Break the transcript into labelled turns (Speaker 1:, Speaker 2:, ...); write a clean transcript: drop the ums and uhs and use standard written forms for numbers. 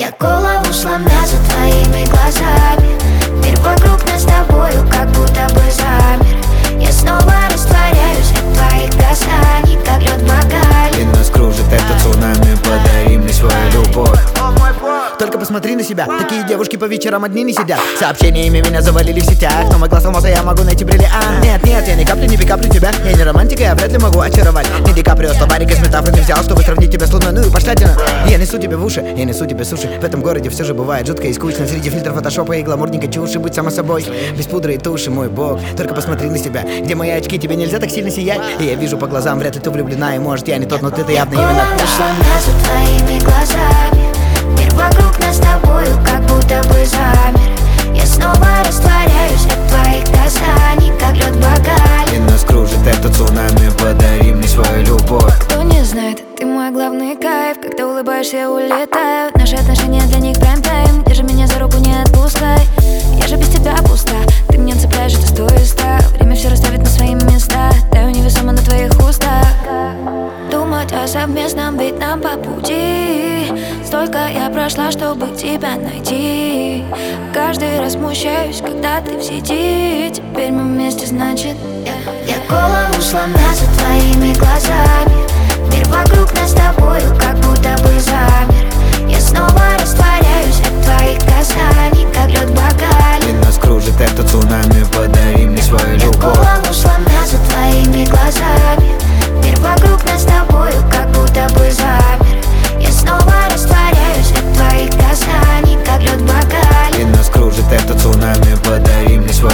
Speaker 1: Я голову сломя за твоими глазами. Мир вокруг нас с тобою как будто бы замер. Я снова растворяюсь от твоих касаний, как лед в бокале.
Speaker 2: И нас кружит это цунами, подари мне свою любовь. Только посмотри на себя, такие девушки по вечерам одни не сидят. Сообщениями меня завалили в сетях, но мой глаз алмаза, я могу найти бриллиант. Нет, нет, я ни капли не пикаплю тебя. Я не романтика, я вряд ли могу очаровать. Не Ди Каприо, словарик из метафор не взял, чтобы сравнить тебя с луной, ну и пошлятина. Я несу тебе в уши, я несу тебе суши. В этом городе все же бывает жутко и скучно. Среди фильтров фотошопа и гламурненькой чуши. Будь сама собой, без пудры и туши, мой бог. Только посмотри на себя, где мои очки, тебе нельзя так сильно сиять. И я вижу по глазам, вряд ли ты влюблена. И может я не тот, но ты-то явно именно та.
Speaker 1: Сломя за твоими глазами. Мир вокруг нас с тобою как будто бы замер. Я снова растворяюсь от твоих касаний, как лед в бокале.
Speaker 2: И нас кружит это цунами, подари мне свою любовь.
Speaker 1: Кто не знает, ты мой главный кайф. Когда улыбаешься, я улетаю. Наши отношения для них прайм-тайм. Держи меня за руку, не отпускай. Я же без тебя пуста. Ты меня цепляешь, это 100 из 100. Время все расставит на свои места. Таю невесомо на твоих устах. Думать о совместном, ведь нам по пути. Столько я прошла, чтобы тебя найти. Каждый раз смущаюсь, когда ты в сети. Теперь мы вместе, значит я голову сломя за твоими глазами. Мир вокруг нас с тобою как будто бы замер. Я снова растворяюсь от твоих касаний, как лед в бокале.
Speaker 2: И нас кружит это цунами, подари мне свою
Speaker 1: Я
Speaker 2: любовь.
Speaker 1: голову сломя за твоими глазами. Мир вокруг нас с тобою как будто бы замер. Я снова растворяюсь от твоих касаний, как лед в бокале.
Speaker 2: И нас кружит это цунами, подари мне свою любовь.